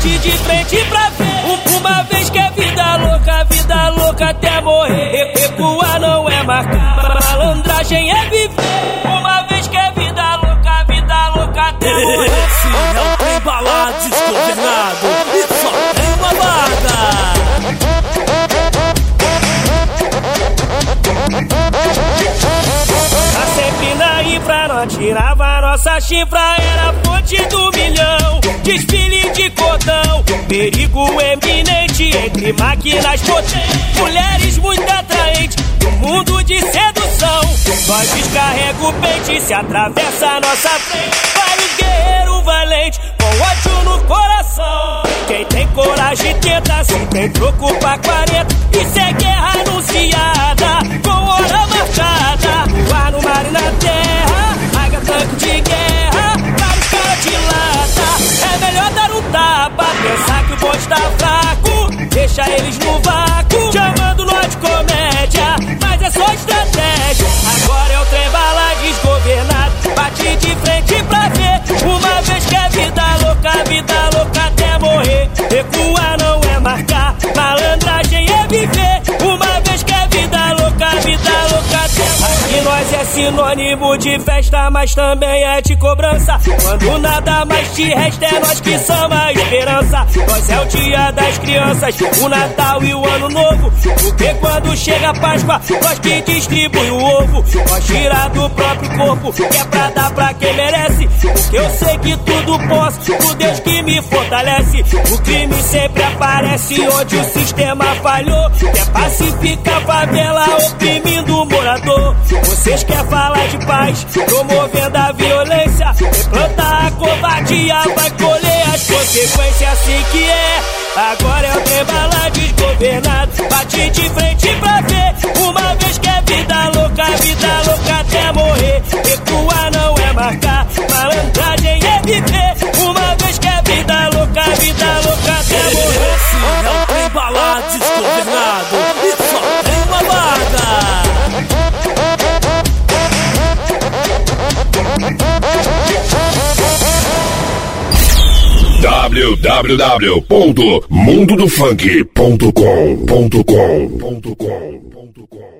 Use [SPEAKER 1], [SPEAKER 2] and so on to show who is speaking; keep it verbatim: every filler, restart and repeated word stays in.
[SPEAKER 1] bate de frente pra ver. Uma vez que é vida louca, vida louca até morrer. Recuar não é marcar, malandragem é viver. Uma vez que é vida louca, vida louca até morrer.
[SPEAKER 2] Esse é o trem balado desgovernado e só tem uma vaga.
[SPEAKER 1] Tá sempre na infra, não atirava nossa chifra, era fonte do milhão. Desfile de cordão, perigo eminente entre máquinas potentes. Mulheres muito atraentes, no mundo de sedução. Nós descarrega o pente, se atravessa a nossa frente. Vai o guerreiro valente, com ódio no coração. Quem tem coragem tenta, se tem troco pra quarenta. Isso é guerra anunciada, com hora marcada. No ar, no mar e na terra, águia, tanque de guerra, vários caras de lata. É melhor dar um tapa, pensar que o bonde tá fraco, deixa eles no vácuo, chamando nós de comédia, mas é só estratégia. Agora é o trem bala desgovernado, bate de frente pra ver. Uma vez que é vida louca, vida louca até morrer. Recuar não é marcar, malandragem é viver. Uma vez que é vida louca, vida louca até morrer. Aqui nós é sinônimo de festa, mas também é de cobrança. Quando nada mais te resta, é nós que somos a esperança. Nós é o dia das crianças, o Natal e o Ano Novo. Porque quando chega a Páscoa, nós que distribui o ovo. Nós tira do próprio corpo, que é pra dar pra quem merece. Porque eu sei que tudo posso, por Deus que me fortalece. O crime sempre aparece onde o sistema falhou. Quer pacificar a favela, oprimindo o morador. Vocês querem falar de paz, promovendo a violência. Plantar a covardia, vai colher as consequências. Assim que é, agora é o trem bala desgovernado, bate de frente pra ver. Uma vez que é vida louca, vida louca até morrer. Recuar não é marcar, malandragem é viver. Uma vez que é vida louca, vida louca até morrer.
[SPEAKER 2] Esse é o trem balado desgovernado e só tem uma vaga.
[SPEAKER 3] w w w ponto mundo do funk ponto com ponto com ponto com ponto com